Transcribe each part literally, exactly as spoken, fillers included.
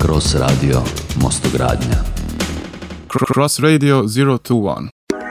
Cross Radio Mostogradnja. Cross Radio zero two one.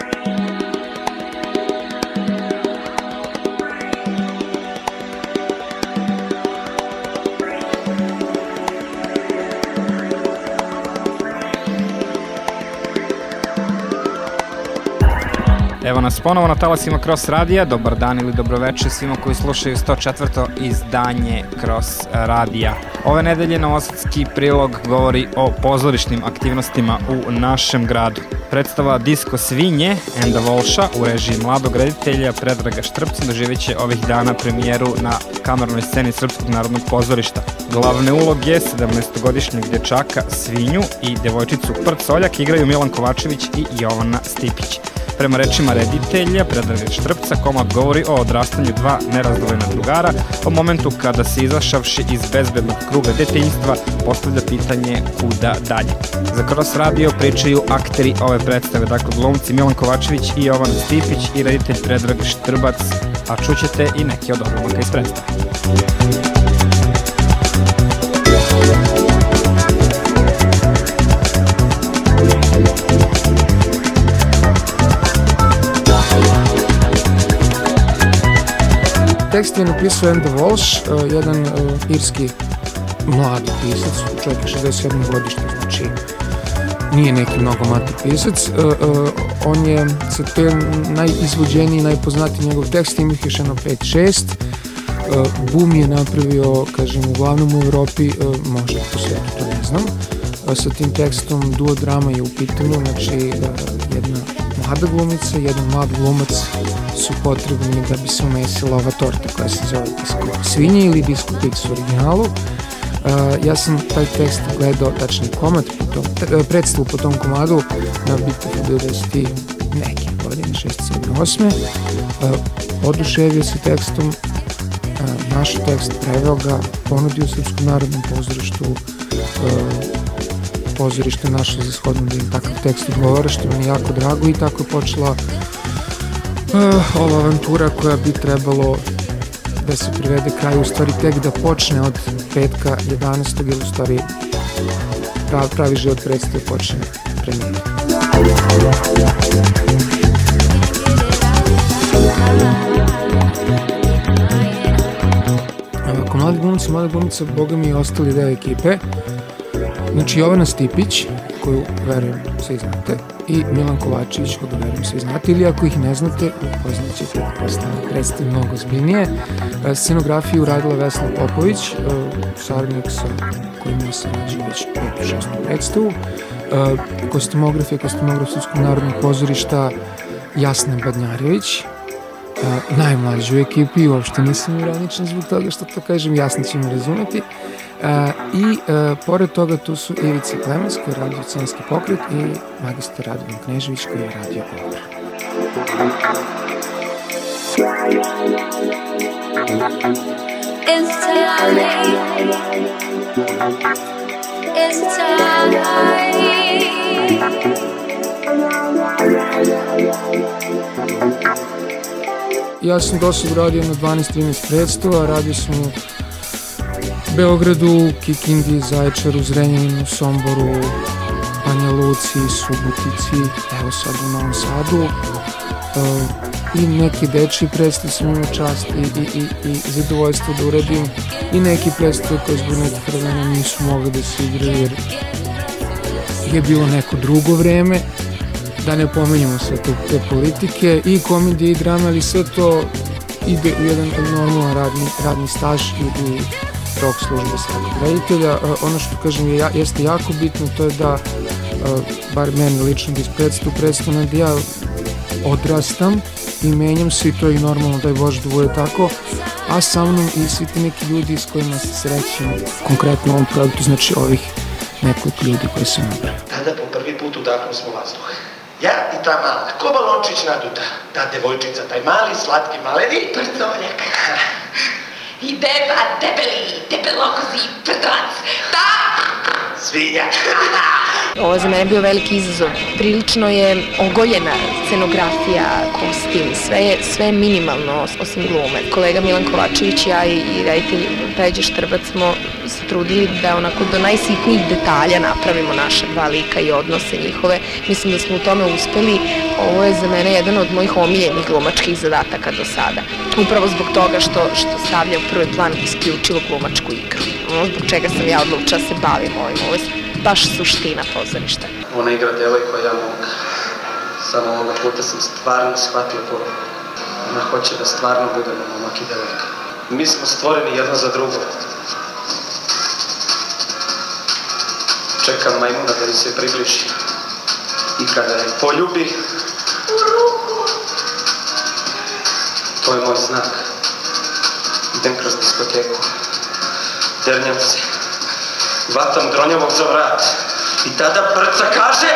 Evo nas ponovo na talasima Cross Radija. Dobar dan ili dobroveče svima koji slušaju sto četvrto izdanje Cross Radija. Ove nedelje novosadski prilog govori o pozorišnim aktivnostima u našem gradu. Predstava Disko svinje Enda Volša u režiji mladog reditelja Predraga Štrpca doživeće ovih dana premijeru na kamernoj sceni Srpskog narodnog pozorišta. Glavne uloge sedamnaestogodišnjeg dečaka Svinju i devojčicu Prcoljak igraju Milan Kovačević i Jovana Stipić. Prema rečima reditelja Predraga Štrpca, komad govori o odrastanju dva nerazdvojena drugara, o momentu kada se izašavši iz bezbednog kruga detinjstva postavlja pitanje kuda dalje. Za Cross Radio pričaju akteri ove predstave, dakle glumci Milan Kovačević i Jovan Stipić i reditelj Predrag Štrbac, a čućete i neki od odlomaka iz predstave. Tekst je napisao Enda Volš, jedan irski mladi pisac, čovjek je šezdeset sedme godište, znači nije neki mnogo mladi pisac. On je sa te najizvođeniji, najpoznatiji njegov tekst, ima ih još jedno pet šest. Boom je napravio, kažem, uglavnom u Evropi, možda po svijetu, to ne znam. Sa tim tekstom duo drama je u pitanju, znači jedna mlada glumica, jedan mlad glumac su potrebni da bi se umesila ova torta koja se zove Disko svinje ili Disko Pix u originalu. Uh, ja sam taj tekst gledao, tačni komad, po tom, t- predstavu po tom komadu na Bitvu devedeset neke godine, šest sedam osam. Uh, oduševio se tekstom, uh, naš tekst preveo ga, ponudio Srpskom narodnom pozorištu, uh, pozorište našlo za shodno da im takav tekst odgovara, što mi je jako drago, i tako je počela uh, ova avantura koja bi trebalo da se privede kraju, u stvari tek da počne od petka jedanaestog ili u stvari pravi, pravi život predstave počne premijer. Ako mladi glumci, mlada glumica, boga mi, ostali deo ekipe, znači Jovana Stipić, koju verujem svi znate, i Milan Kovačević, koga verujem svi znate, ili ako ih ne znate, upoznat ćete da postane predstav mnogo zbiljnije. Scenografiju uradila Vesna Popović, saradnik sa kojim je se nađe već petu šestu predstavu. Kostimografija, kostimograf Srpskog narodnog pozorišta Jasna Badnjarević, najmlađi u ekipi, i uopšte nisam ironičan zbog toga što to kažem, Jasna će mi razumeti. Uh, I uh, pored toga tu su Ivica Klemens koji je radio scenski pokret i magistar Radovan Knežević koji je radio govor. It's time. It's time. Ja sam do sad radio na dvanaest trinaest predstava, radio sam u Beogradu, Kikindi, Zaječaru, Zrenjaninu, Somboru, Banja Luci, Subotici, evo sad u Novom Sadu. Uh, I neki dečji predstav sam imao čast i, i, i, i zadovoljstvo da uradim, i neki predstave koje zbog nekih vremena nisu mogli da se igraju jer je bilo neko drugo vreme, da ne pomenjamo sve to, te politike, i komedije i drama, ali sve to ide u jedan normalan radni, radni staž i, i rok službe samog reditelja. Uh, ono što kažem je, jeste jako bitno, to je da, uh, bar meni lično da iz predstavu predstavno, da ja odrastam i menjam se, i to je i normalno, daj Bože da bude tako, a sa mnom i svi ti neki ljudi s kojima se srećem, konkretno u ovom projektu, znači ovih nekoliko ljudi koji sam napravio. Tada po prvi put udahnu smo vazduh. Ja i ta mala, ko balončić naduta, ta devojčica, taj mali, slatki maleni Prcoljak. I beba, debeli, debelokozi, prdrac, ta Svinja. Ovo je za mene bio veliki izazov. Prilično je ogoljena scenografija, kostim, sve je, sve je minimalno osim glume. Kolega Milan Kovačević, ja i, i reditelj Peđa Štrbac smo se trudili da onako do najsitnijih detalja napravimo naša dva lika i odnose njihove. Mislim da smo u tome uspeli. Ovo je za mene jedan od mojih omiljenih glumačkih zadataka do sada. Upravo zbog toga što, što stavlja u prvi plan isključivo glumačku igru. Ono zbog čega sam ja odlučila se bavim ovim. Ovo je baš suština pozorišta. Ona igra devojko, ja mogu. Samo ovoga puta sam stvarno shvatio poruku. Ona hoće da stvarno budemo momak i devojka. Mi smo stvoreni jedno za drugo. Čekam majmuna da mi se približi. I kada je poljubi, u ruku. To je moj znak. Idem kroz diskoteku. Dernjam se. Vatam Dronjevog za vrat. I tada prca kaže...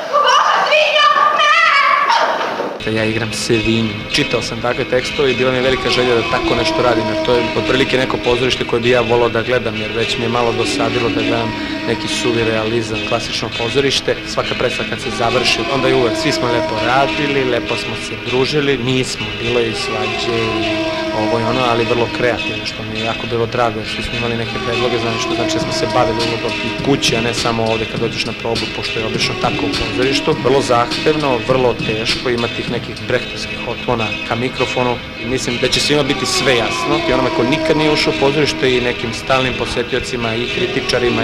Ja igram Sevinju. Čitao sam takve tekstove i bila mi je velika želja da tako nešto radim, jer to je otprilike neko pozorište koje bi ja volao da gledam, jer već mi je malo dosadilo da gledam neki suvi realizam, klasično pozorište. Svaka predstava kad se završi, onda je uvek, svi smo lepo radili, lepo smo se družili, nismo, bilo je i svađe i ovo i ono, ali vrlo kreativno, što mi je jako bilo drago, jer svi smo imali neke predloge, znači što znači da smo se bavili ulogo i kući, a ne samo ovde kad dođeš na probu, pošto je obično tako u pozorištu. Vrlo zahtevno, vrlo teško, ima tih nekih brehtovskih otvona ka mikrofonu. Mislim da će svima biti sve jasno i onome ko nikad nije ušao u pozorište i nekim stalnim posetiocima i kritičarima.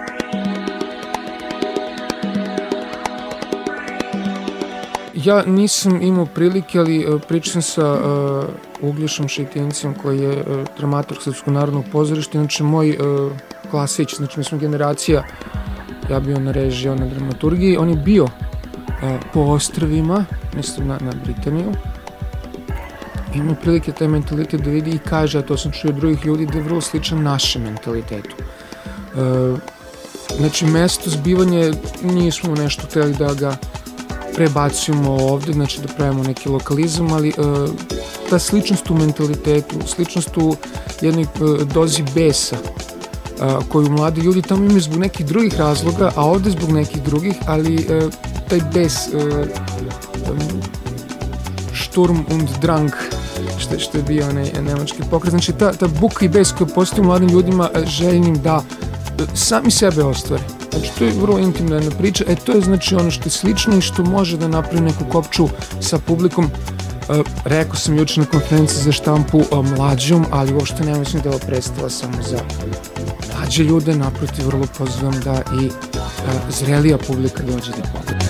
Ja nisam imao prilike, ali uh, pričam sa uh, Uglješom Šejtincem koji je uh, dramaturg Srpskog narodnog pozorišta. Znači moj uh, klasić, znači mi smo generacija, ja bio na režiji, on na dramaturgiji. On je bio uh, po ostrvima, mislim na, na Britaniju. Imao prilike taj mentalitet da vidi i kaže, a to sam čuo od drugih ljudi, da je vrlo sličan našem mentalitetu. Uh, znači mesto zbivanja nismo nešto htjeli da ga prebacujemo ovde, znači da pravimo neki lokalizam, ali uh, ta sličnost u mentalitetu, sličnost u jednoj uh, dozi besa uh, koju mladi ljudi tamo imaju zbog nekih drugih razloga, a ovde zbog nekih drugih, ali uh, taj bes uh, um, Sturm und Drang, što, što je bio onaj nemački pokret, znači ta, ta buka i bes koja postoji u mladim ljudima uh, željnim da uh, sami sebe ostvare. Znači, to je vrlo intimna jedna priča. E, to je znači ono što je slično i što može da napravi neku kopču sa publikom. E, rekao sam juče na konferenciji za štampu o mlađom, ali uopšte ne mislim da je ovo predstava samo za mlađe ljude. Naprotiv, vrlo pozivam da i e, zrelija publika dođe da pogleda.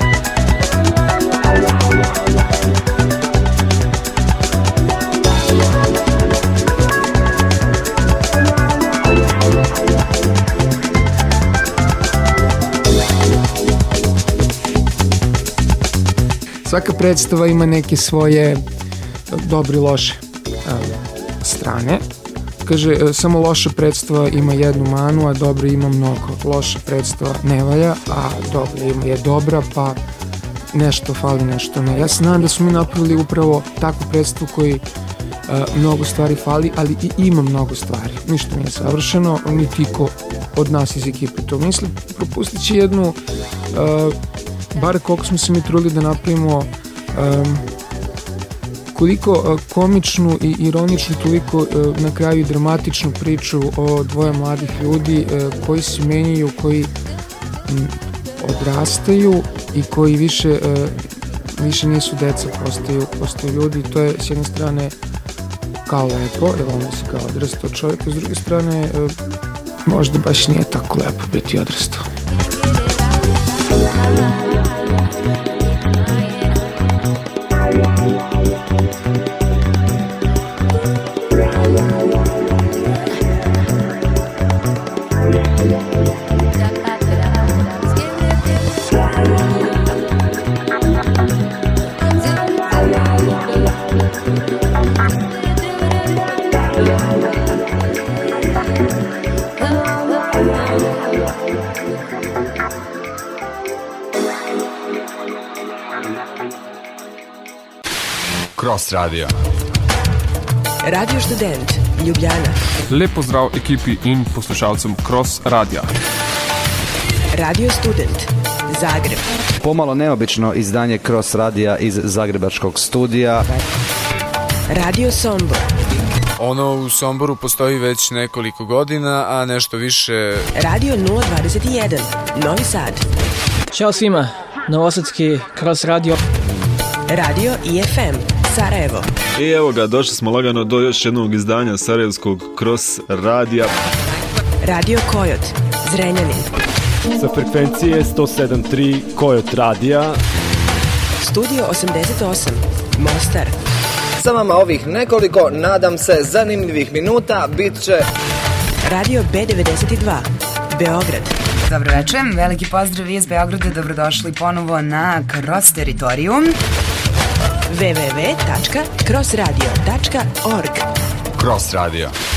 Svaka predstava ima neke svoje dobre i loše strane. Kaže, samo loša predstava ima jednu manu, a dobra ima mnogo. Loša predstava ne valja, a dobra je dobra, pa nešto fali, nešto ne. Ja se nadam da smo mi napravili upravo takvu predstavu koji mnogo stvari fali, ali i ima mnogo stvari. Ništa nije savršeno, niti ko od nas iz ekipe to misli. Propustit će jednu... bar koliko smo se mi trudili da napravimo um, koliko uh, komičnu i ironičnu, toliko uh, na kraju i dramatičnu priču o dvoje mladih ljudi uh, koji se menjaju, koji um, odrastaju i koji više, uh, više nisu deca, postaju, postaju ljudi. To je s jedne strane kao lepo, jer onda se kao odrastao čovjek, a s druge strane uh, možda baš nije tako lepo biti odrastao. Cross Radio. Radio Študent, Ljubljana. Lep pozdrav ekipi in poslušalcem Cross Radia. Radio Student, Zagreb. Pomalo neobično izdanje Cross radija iz zagrebačkog studija. Radio Sombor. Ono u Somboru postoji već nekoliko godina, a nešto više... Radio nula dvadeset jedan, Novi Sad. Ćao svima, novosadski Cross radio. Radio I F M, Sarajevo. I evo ga, došli smo lagano do još jednog izdanja sarajevskog Cross radija. Radio Kojot, Zrenjanin. Sa frekvencije sto sedam tri Kojot radija. Studio osamdeset osam, Mostar. Sa vama ovih nekoliko, nadam se, zanimljivih minuta bit će... Radio B devedeset dva, Beograd. Dobro večer, veliki pozdrav iz Beograda, dobrodošli ponovo na Cross teritoriju. w w w tačka cross radio tačka org Cross radio.